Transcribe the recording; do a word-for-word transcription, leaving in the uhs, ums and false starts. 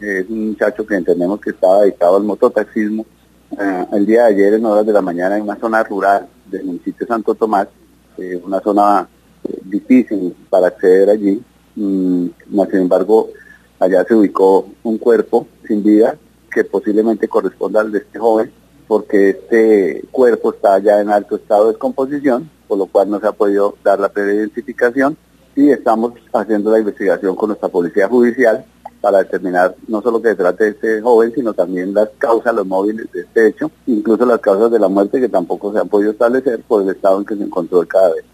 es un muchacho que entendemos que estaba dedicado al mototaxismo. Uh, el día de ayer en horas de la mañana en una zona rural del municipio de Santo Tomás, eh, una zona eh, difícil para acceder allí, mm, sin embargo allá se ubicó un cuerpo sin vida que posiblemente corresponda al de este joven, porque este cuerpo está ya en alto estado de descomposición, por lo cual no se ha podido dar la pre-identificación y estamos haciendo la investigación con nuestra policía judicial para determinar no solo que se trate de este joven, sino también las causas, los móviles de este hecho, incluso las causas de la muerte que tampoco se han podido establecer por el estado en que se encontró el cadáver.